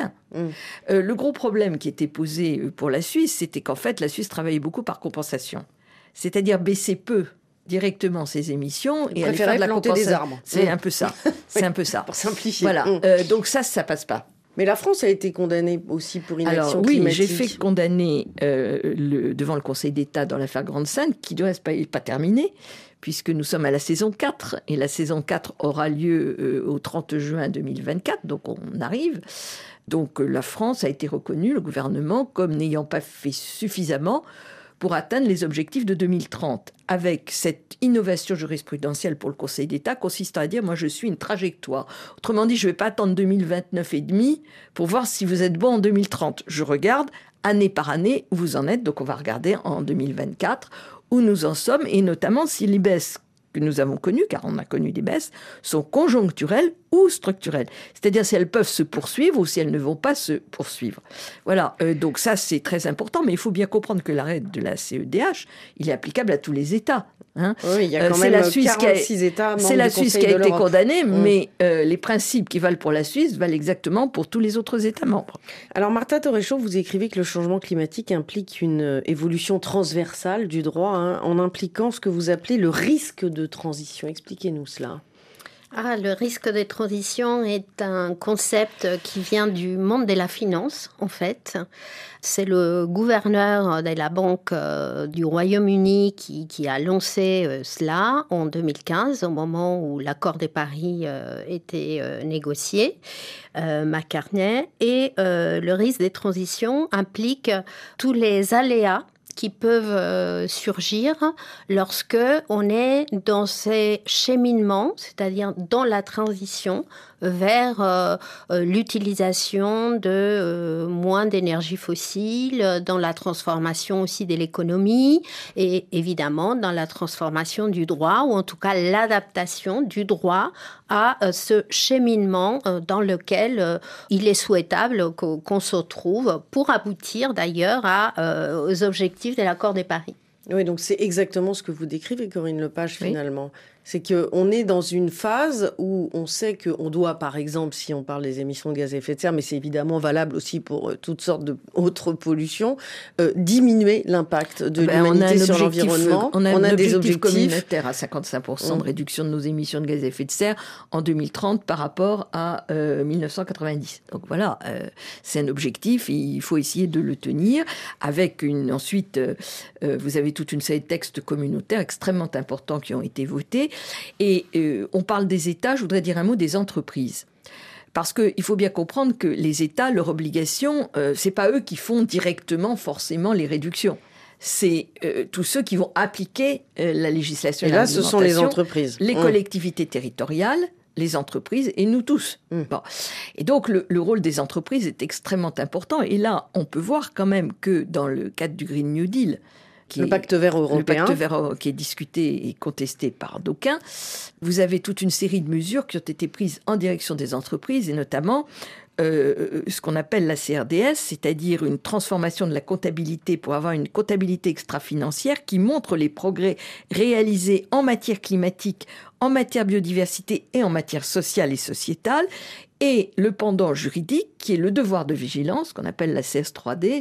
Le gros problème qui était posé pour la Suisse, c'était qu'en fait, la Suisse travaillait beaucoup par compensation. C'est-à-dire baisser peu directement ses émissions et aller faire de la compensation. Des arbres. C'est un peu ça. C'est un peu ça. Pour simplifier. Voilà. Donc ça passe pas. Mais la France a été condamnée aussi pour inaction climatique. Oui, j'ai fait condamner devant le Conseil d'État dans l'affaire Grande-Synthe, qui ne doit pas terminer, puisque nous sommes à la saison 4, et la saison 4 aura lieu au 30 juin 2024, donc on arrive. Donc la France a été reconnue, le gouvernement, comme n'ayant pas fait suffisamment pour atteindre les objectifs de 2030, avec cette innovation jurisprudentielle pour le Conseil d'État consistant à dire « moi je suis une trajectoire ». Autrement dit, je ne vais pas attendre 2029 et demi pour voir si vous êtes bon en 2030. Je regarde année par année où vous en êtes, donc on va regarder en 2024 où nous en sommes, et notamment si les baisses que nous avons connues, car on a connu des baisses, sont conjoncturelles ou structurelles. C'est-à-dire si elles peuvent se poursuivre ou si elles ne vont pas se poursuivre. Voilà, donc ça c'est très important, mais il faut bien comprendre que l'arrêt de la CEDH, il est applicable à tous les États. Oui, il y a quand même 46 États membres du Conseil de l'Europe. C'est la Suisse qui a été condamnée, mais les principes qui valent pour la Suisse valent exactement pour tous les autres États membres. Alors Martha Toreschub, vous écrivez que le changement climatique implique une évolution transversale du droit, en impliquant ce que vous appelez le risque de transition. Expliquez-nous cela. Le risque de transition est un concept qui vient du monde de la finance, en fait. C'est le gouverneur de la Banque du Royaume-Uni qui a lancé cela en 2015, au moment où l'accord de Paris était négocié, McCartney. Et le risque de transition implique tous les aléas qui peuvent surgir lorsque on est dans ces cheminements, c'est-à-dire dans la transition vers l'utilisation de moins d'énergie fossile, dans la transformation aussi de l'économie et évidemment dans la transformation du droit, ou en tout cas l'adaptation du droit à ce cheminement dans lequel il est souhaitable qu'on se retrouve pour aboutir d'ailleurs aux objectifs de l'accord de Paris. Oui, donc c'est exactement ce que vous décrivez, Corinne Lepage, finalement. C'est qu'on est dans une phase où on sait qu'on doit, par exemple, si on parle des émissions de gaz à effet de serre, mais c'est évidemment valable aussi pour toutes sortes d'autres pollutions, diminuer l'impact de l'humanité sur l'environnement. On a des objectifs communautaires à 55% de réduction de nos émissions de gaz à effet de serre en 2030 par rapport à 1990. Donc voilà, c'est un objectif, il faut essayer de le tenir. Avec ensuite, vous avez toute une série de textes communautaires extrêmement importants qui ont été votés. Et on parle des États, je voudrais dire un mot des entreprises. Parce qu'il faut bien comprendre que les États, leur obligation, c'est pas eux qui font directement forcément les réductions. C'est tous ceux qui vont appliquer la législation. Et là, ce sont les entreprises. Les collectivités territoriales, les entreprises et nous tous. Bon. Et donc, le rôle des entreprises est extrêmement important. Et là, on peut voir quand même que dans le cadre du Green New Deal, le pacte vert européen. Le pacte vert qui est discuté et contesté par d'aucuns. Vous avez toute une série de mesures qui ont été prises en direction des entreprises et notamment ce qu'on appelle la CRDS, c'est-à-dire une transformation de la comptabilité pour avoir une comptabilité extra-financière qui montre les progrès réalisés en matière climatique, en matière biodiversité et en matière sociale et sociétale, et le pendant juridique qui est le devoir de vigilance, qu'on appelle la CS3D,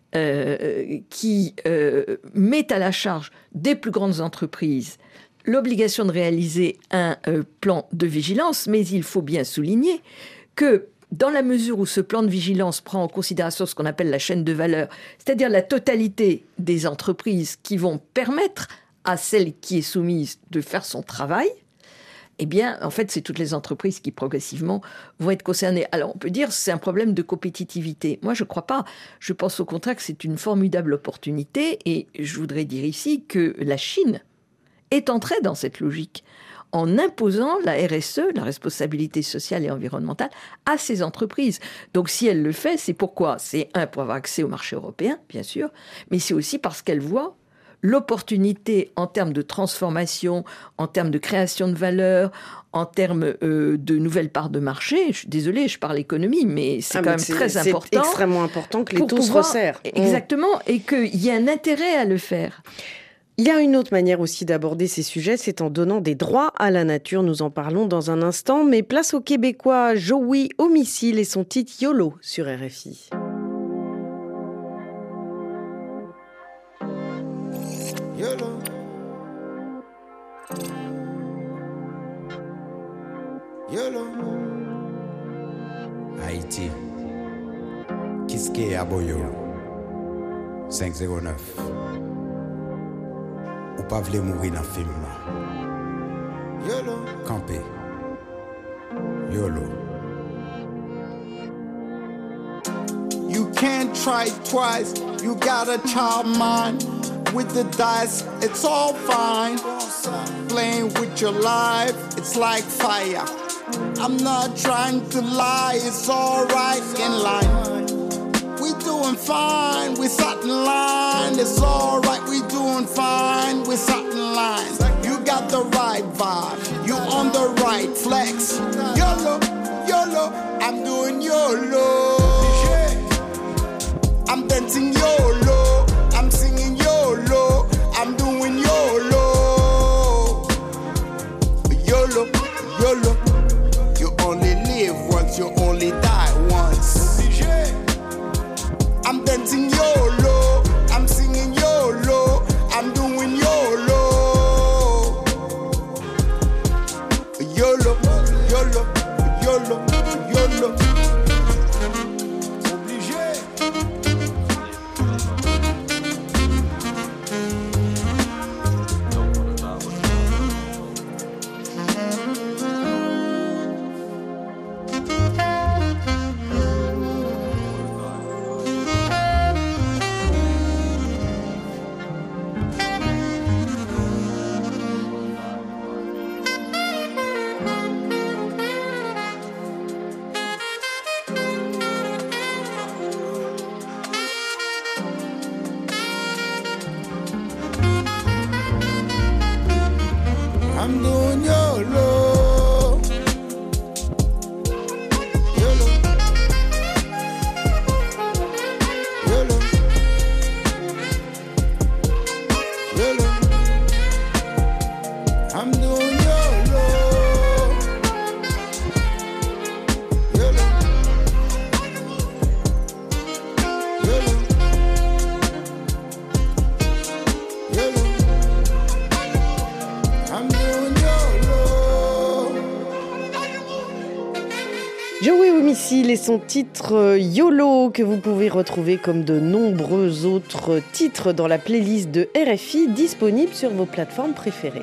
qui met à la charge des plus grandes entreprises l'obligation de réaliser un plan de vigilance, mais il faut bien souligner que dans la mesure où ce plan de vigilance prend en considération ce qu'on appelle la chaîne de valeur, c'est-à-dire la totalité des entreprises qui vont permettre à celle qui est soumise de faire son travail, eh bien, en fait, c'est toutes les entreprises qui, progressivement, vont être concernées. Alors, on peut dire que c'est un problème de compétitivité. Moi, je ne crois pas. Je pense au contraire que c'est une formidable opportunité. Et je voudrais dire ici que la Chine est entrée dans cette logique en imposant la RSE, la responsabilité sociale et environnementale, à ses entreprises. Donc, si elle le fait, c'est pourquoi ? C'est pour avoir accès au marché européen, bien sûr, mais c'est aussi parce qu'elle voit l'opportunité en termes de transformation, en termes de création de valeur, en termes de nouvelles parts de marché. Je suis désolée, je parle économie, mais c'est quand même très important. C'est extrêmement important que les taux se resserrent. Exactement, et qu'il y ait un intérêt à le faire. Il y a une autre manière aussi d'aborder ces sujets, c'est en donnant des droits à la nature. Nous en parlons dans un instant, mais place au Québécois Joey Homicile et son titre YOLO sur RFI. YOLO. YOLO. Haïti. Kiske Aboyo. 509. Ou pas vle mourir dans film là. YOLO. Campé. YOLO. You can't try twice. You gotta try mine. With the dice, it's all fine. Playing with your life, it's like fire. I'm not trying to lie, it's alright in line. We doing fine, we sat in line. It's alright, we doing fine, we sat in line. You got the right vibe, you on the right flex. YOLO, YOLO, I'm doing YOLO. I'm dancing YOLO, I'm singing YOLO, I'm doing YOLO. YOLO, YOLO. You only live once, you only die once. I'm dancing YOLO, I'm singing YOLO, I'm doing YOLO. YOLO. YOLO, YOLO. Obligé. I'm doing YOLO. YOLO. YOLO. YOLO. I'm doing YOLO. YOLO. YOLO. YOLO. I'm doing YOLO. Joey Homicile et son titre YOLO que vous pouvez retrouver comme de nombreux autres titres dans la playlist de RFI disponible sur vos plateformes préférées.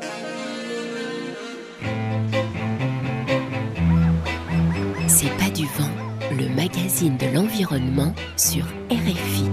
C'est pas du vent, le magazine de l'environnement sur RFI.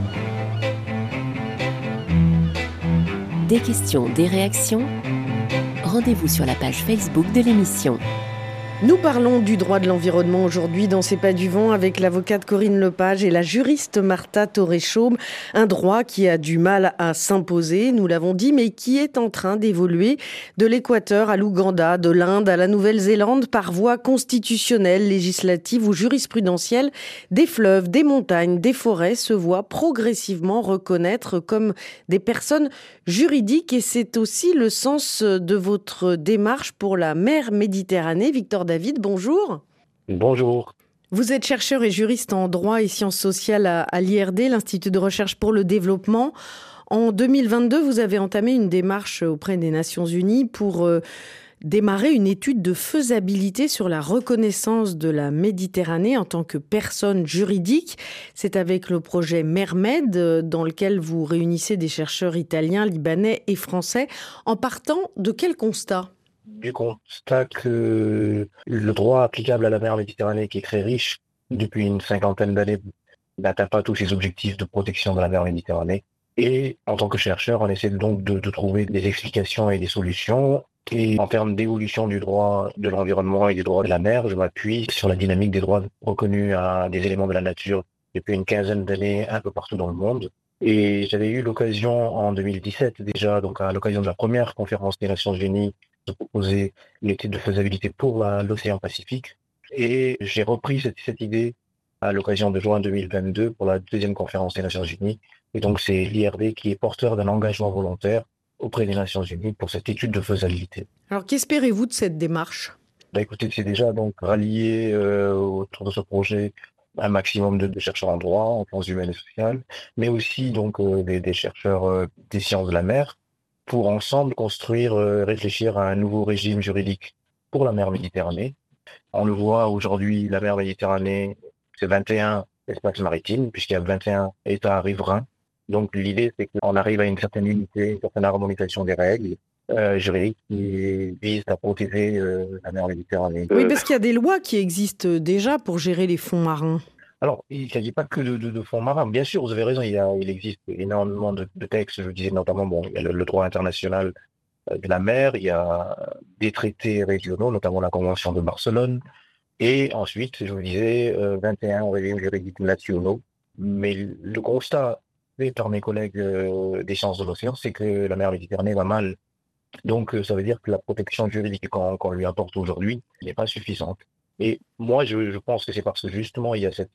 Des questions, des réactions ? Rendez-vous sur la page Facebook de l'émission. Nous parlons du droit de l'environnement aujourd'hui dans C'est pas du vent avec l'avocate Corinne Lepage et la juriste Martha Torrechaume. Un droit qui a du mal à s'imposer, nous l'avons dit, mais qui est en train d'évoluer de l'Équateur à l'Ouganda, de l'Inde à la Nouvelle-Zélande par voie constitutionnelle, législative ou jurisprudentielle. Des fleuves, des montagnes, des forêts se voient progressivement reconnaître comme des personnes juridiques et c'est aussi le sens de votre démarche pour la mer Méditerranée. Victor David, bonjour. Bonjour. Vous êtes chercheur et juriste en droit et sciences sociales à l'IRD, l'Institut de recherche pour le développement. En 2022, vous avez entamé une démarche auprès des Nations Unies pour démarrer une étude de faisabilité sur la reconnaissance de la Méditerranée en tant que personne juridique. C'est avec le projet MERMED, dans lequel vous réunissez des chercheurs italiens, libanais et français, en partant de quel constat ? Du constat que le droit applicable à la mer Méditerranée, qui est très riche depuis une cinquantaine d'années, n'atteint pas tous ses objectifs de protection de la mer Méditerranée. Et en tant que chercheur, on essaie donc de trouver des explications et des solutions. Et en termes d'évolution du droit de l'environnement et des droits de la mer, je m'appuie sur la dynamique des droits reconnus à des éléments de la nature depuis une quinzaine d'années un peu partout dans le monde. Et j'avais eu l'occasion en 2017 déjà, donc à l'occasion de la première conférence des Nations Unies, de proposer une étude de faisabilité pour l'océan Pacifique. Et j'ai repris cette idée à l'occasion de juin 2022 pour la deuxième conférence des Nations Unies. Et donc c'est l'IRD qui est porteur d'un engagement volontaire auprès des Nations Unies pour cette étude de faisabilité. Alors qu'espérez-vous de cette démarche ? Écoutez, c'est déjà donc rallier autour de ce projet un maximum de chercheurs en droit, en sciences humaines et sociales, mais aussi donc des chercheurs des sciences de la mer, pour ensemble construire, réfléchir à un nouveau régime juridique pour la mer Méditerranée. On le voit aujourd'hui, la mer Méditerranée, c'est 21 espaces maritimes, puisqu'il y a 21 États riverains. Donc l'idée, c'est qu'on arrive à une certaine unité, une certaine harmonisation des règles juridiques qui visent à protéger la mer Méditerranée. Oui, parce qu'il y a des lois qui existent déjà pour gérer les fonds marins. Alors, il ne s'agit pas que de fonds marins. Bien sûr, vous avez raison, il existe énormément de textes. Je disais notamment, il y a le droit international de la mer, il y a des traités régionaux, notamment la Convention de Barcelone, et ensuite, je vous disais, 21 régimes juridiques nationaux. Mais le constat fait par mes collègues des sciences de l'océan, c'est que la mer Méditerranée va mal. Donc, ça veut dire que la protection juridique qu'on lui apporte aujourd'hui n'est pas suffisante. Et moi, je pense que c'est parce que justement, il y a cette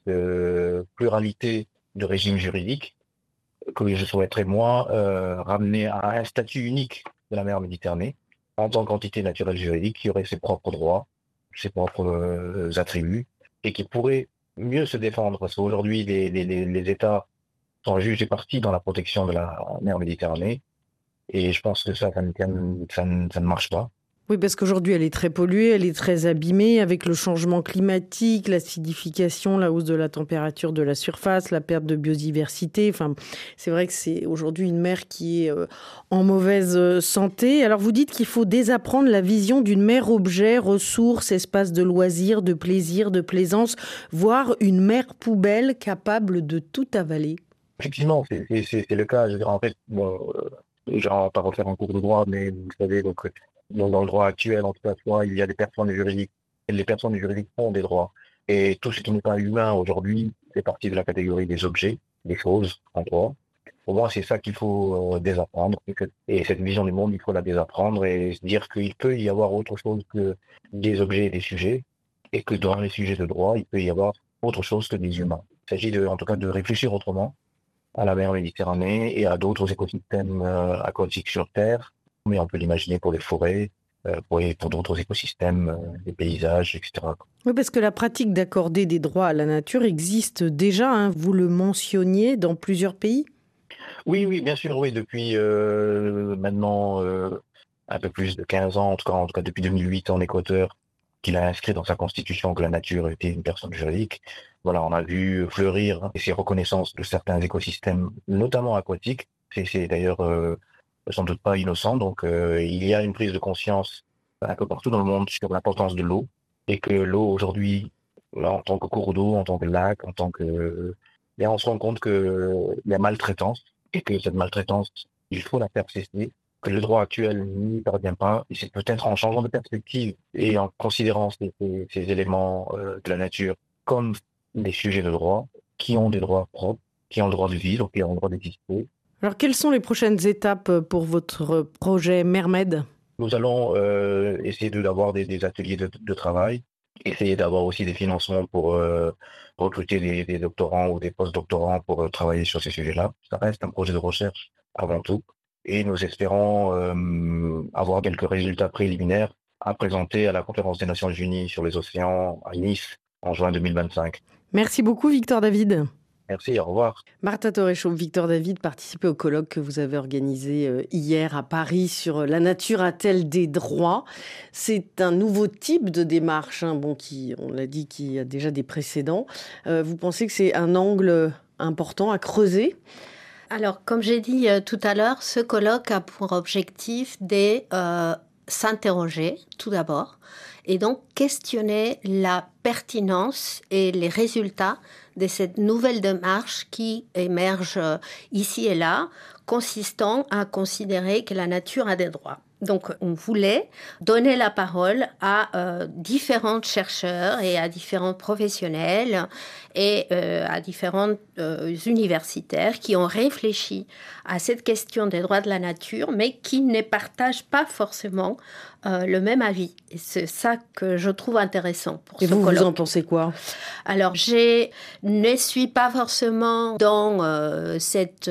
pluralité de régimes juridiques que je souhaiterais, moi, ramener à un statut unique de la mer Méditerranée en tant qu'entité naturelle juridique qui aurait ses propres droits, ses propres attributs et qui pourrait mieux se défendre. Parce qu'aujourd'hui, les États sont jugés partis dans la protection de la mer Méditerranée et je pense que ça ne marche pas. Oui, parce qu'aujourd'hui, elle est très polluée, elle est très abîmée avec le changement climatique, l'acidification, la hausse de la température de la surface, la perte de biodiversité. Enfin, c'est vrai que c'est aujourd'hui une mer qui est en mauvaise santé. Alors, vous dites qu'il faut désapprendre la vision d'une mer objet, ressource, espace de loisirs, de plaisir, de plaisance, voire une mer poubelle capable de tout avaler. Effectivement, c'est le cas. Je veux dire, en fait, bon, genre, pas refaire un cours de droit, mais vous savez, donc dans le droit actuel, en tout cas, soit il y a des personnes juridiques, et les personnes juridiques ont des droits. Et tout ce qui n'est pas humain aujourd'hui fait partie de la catégorie des objets, des choses en droit. Pour moi, c'est ça qu'il faut désapprendre. Et cette vision du monde, il faut la désapprendre et se dire qu'il peut y avoir autre chose que des objets et des sujets, et que dans les sujets de droit, il peut y avoir autre chose que des humains. Il s'agit en tout cas de réfléchir autrement à la mer Méditerranée et à d'autres écosystèmes aquatiques sur Terre, mais on peut l'imaginer pour les forêts, pour d'autres écosystèmes, des paysages, etc. Oui, parce que la pratique d'accorder des droits à la nature existe déjà, hein, vous le mentionniez, dans plusieurs pays. Oui, bien sûr, oui, depuis maintenant un peu plus de 15 ans, en tout cas depuis 2008 en Équateur, qu'il a inscrit dans sa constitution que la nature était une personne juridique. Voilà, on a vu fleurir ces reconnaissances de certains écosystèmes, notamment aquatiques. C'est d'ailleurs sans doute pas innocent. Donc, il y a une prise de conscience un peu partout dans le monde sur l'importance de l'eau et que l'eau aujourd'hui, là, en tant que cours d'eau, en tant que lac, bien, on se rend compte qu'il y a maltraitance et que cette maltraitance, il faut la faire cesser, que le droit actuel n'y parvient pas. Et c'est peut-être en changeant de perspective et en considérant ces éléments de la nature comme des sujets de droit, qui ont des droits propres, qui ont le droit de vivre, qui ont le droit d'exister. Alors, quelles sont les prochaines étapes pour votre projet Mermed ? Nous allons essayer d'avoir des ateliers de travail, essayer d'avoir aussi des financements pour recruter des doctorants ou des post-doctorants pour travailler sur ces sujets-là. Ça reste un projet de recherche avant tout. Et nous espérons avoir quelques résultats préliminaires à présenter à la Conférence des Nations Unies sur les océans à Nice en juin 2025. Merci beaucoup, Victor David. Merci, au revoir. Martha Torrechaud, Victor David, participez au colloque que vous avez organisé hier à Paris sur la nature a-t-elle des droits ? C'est un nouveau type de démarche, qui, on l'a dit, qui a déjà des précédents. Vous pensez que c'est un angle important à creuser ? Alors, comme j'ai dit tout à l'heure, ce colloque a pour objectif de s'interroger tout d'abord et donc questionner la pertinence et les résultats de cette nouvelle démarche qui émerge ici et là, consistant à considérer que la nature a des droits. Donc, on voulait donner la parole à différents chercheurs et à différents professionnels et à différents universitaires qui ont réfléchi à cette question des droits de la nature, mais qui ne partagent pas forcément le même avis. Et c'est ça que je trouve intéressant pour ce colloque. Et vous en pensez quoi ? Alors, je ne suis pas forcément dans cette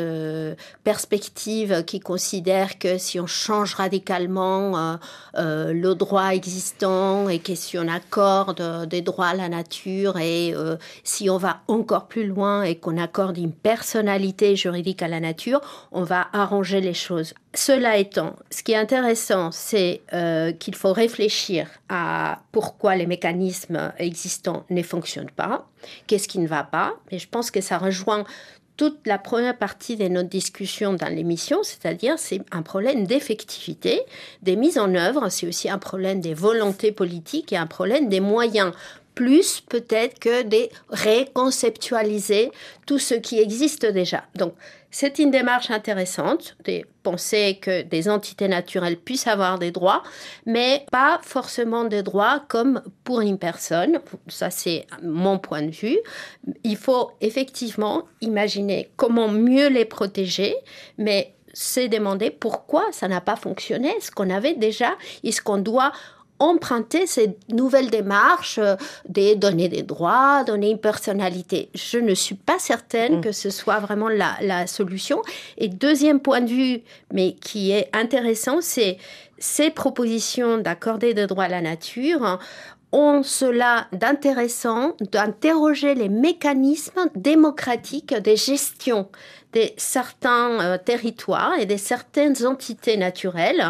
perspective qui considère que si on change radicalement le droit existant et que si on accorde des droits à la nature et si on va encore plus loin et qu'on accorde une personnalité juridique à la nature, on va arranger les choses. Cela étant, ce qui est intéressant, c'est qu'il faut réfléchir à pourquoi les mécanismes existants ne fonctionnent pas, qu'est-ce qui ne va pas. Et je pense que ça rejoint toute la première partie de notre discussion dans l'émission, c'est-à-dire c'est un problème d'effectivité, des mises en œuvre, c'est aussi un problème des volontés politiques et un problème des moyens, plus peut-être que de reconceptualiser tout ce qui existe déjà. Donc, c'est une démarche intéressante de penser que des entités naturelles puissent avoir des droits, mais pas forcément des droits comme pour une personne. Ça, c'est mon point de vue. Il faut effectivement imaginer comment mieux les protéger, mais se demander pourquoi ça n'a pas fonctionné, ce qu'on avait déjà et ce qu'on doit emprunter cette nouvelle démarche de donner des droits, donner une personnalité. Je ne suis pas certaine que ce soit vraiment la solution. Et deuxième point de vue, mais qui est intéressant, c'est ces propositions d'accorder des droits à la nature ont cela d'intéressant d'interroger les mécanismes démocratiques des gestions de certains territoires et de certaines entités naturelles,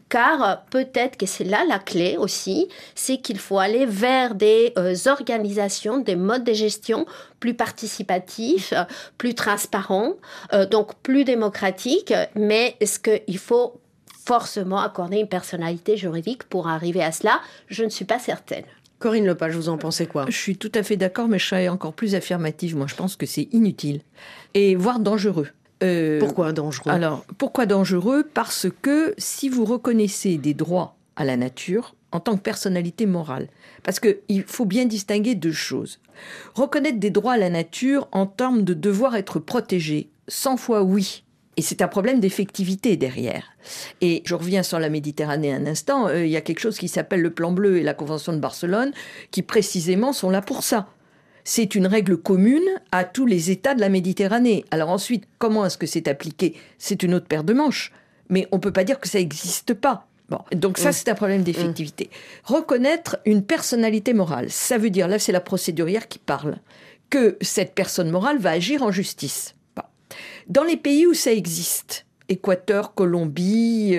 car peut-être que c'est là la clé aussi, c'est qu'il faut aller vers des organisations, des modes de gestion plus participatifs, plus transparents, donc plus démocratiques, mais est-ce qu'il faut forcément accorder une personnalité juridique pour arriver à cela? Je ne suis pas certaine. Corinne Lepage, vous en pensez quoi? Je suis tout à fait d'accord, mais je serais encore plus affirmative. Moi, je pense que c'est inutile et voire dangereux. Pourquoi dangereux? Alors, pourquoi dangereux? Parce que si vous reconnaissez des droits à la nature en tant que personnalité morale, parce qu'il faut bien distinguer deux choses. Reconnaître des droits à la nature en termes de devoir être protégé, 100 fois oui. Et c'est un problème d'effectivité derrière. Et je reviens sur la Méditerranée un instant, il y a quelque chose qui s'appelle le Plan Bleu et la Convention de Barcelone, qui précisément sont là pour ça. C'est une règle commune à tous les États de la Méditerranée. Alors ensuite, comment est-ce que c'est appliqué? C'est une autre paire de manches. Mais on ne peut pas dire que ça n'existe pas. Bon, donc ça, c'est un problème d'effectivité. Reconnaître une personnalité morale, ça veut dire, là c'est la procédurière qui parle, que cette personne morale va agir en justice. Dans les pays où ça existe, Équateur, Colombie,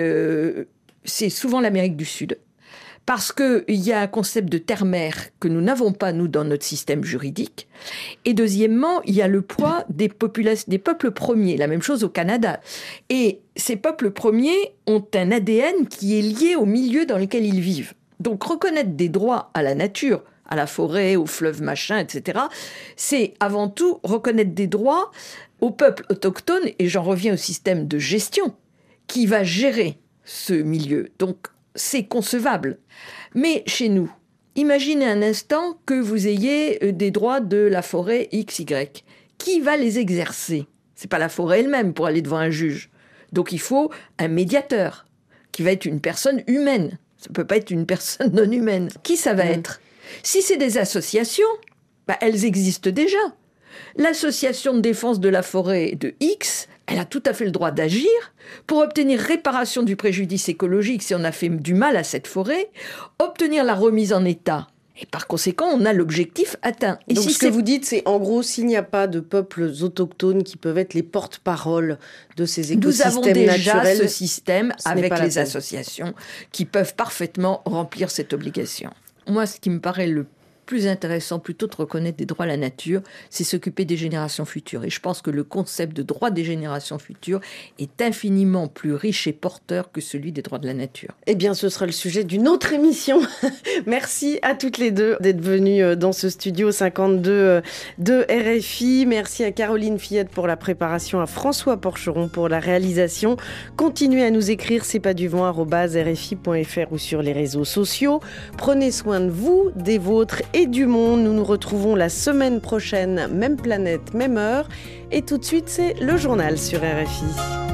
c'est souvent l'Amérique du Sud. Parce qu'il y a un concept de terre-mère que nous n'avons pas, nous, dans notre système juridique. Et deuxièmement, il y a le poids des peuples premiers. La même chose au Canada. Et ces peuples premiers ont un ADN qui est lié au milieu dans lequel ils vivent. Donc reconnaître des droits à la nature, à la forêt, au fleuve machin, etc., c'est avant tout reconnaître des droits au peuple autochtone, et j'en reviens au système de gestion qui va gérer ce milieu. Donc, c'est concevable. Mais chez nous, imaginez un instant que vous ayez des droits de la forêt XY. Qui va les exercer? C'est pas la forêt elle-même pour aller devant un juge. Donc, il faut un médiateur qui va être une personne humaine. Ça peut pas être une personne non humaine. Qui ça va être? Si c'est des associations, elles existent déjà. L'association de défense de la forêt de X, elle a tout à fait le droit d'agir pour obtenir réparation du préjudice écologique si on a fait du mal à cette forêt, obtenir la remise en état. Et par conséquent, on a l'objectif atteint. Et donc si ce que vous dites, c'est en gros, s'il n'y a pas de peuples autochtones qui peuvent être les porte-paroles de ces écosystèmes naturels... Nous avons déjà ce système avec les associations qui peuvent parfaitement remplir cette obligation. Moi, ce qui me paraît le plus intéressant, plutôt de reconnaître des droits à la nature, c'est s'occuper des générations futures. Et je pense que le concept de droit des générations futures est infiniment plus riche et porteur que celui des droits de la nature. Eh bien, ce sera le sujet d'une autre émission. Merci à toutes les deux d'être venues dans ce studio 52 de RFI. Merci à Caroline Fillette pour la préparation, à François Porcheron pour la réalisation. Continuez à nous écrire, c'est pas du vent @rfi.fr ou sur les réseaux sociaux. Prenez soin de vous, des vôtres et du monde. Nous nous retrouvons la semaine prochaine, même planète, même heure. Et tout de suite, c'est le journal sur RFI.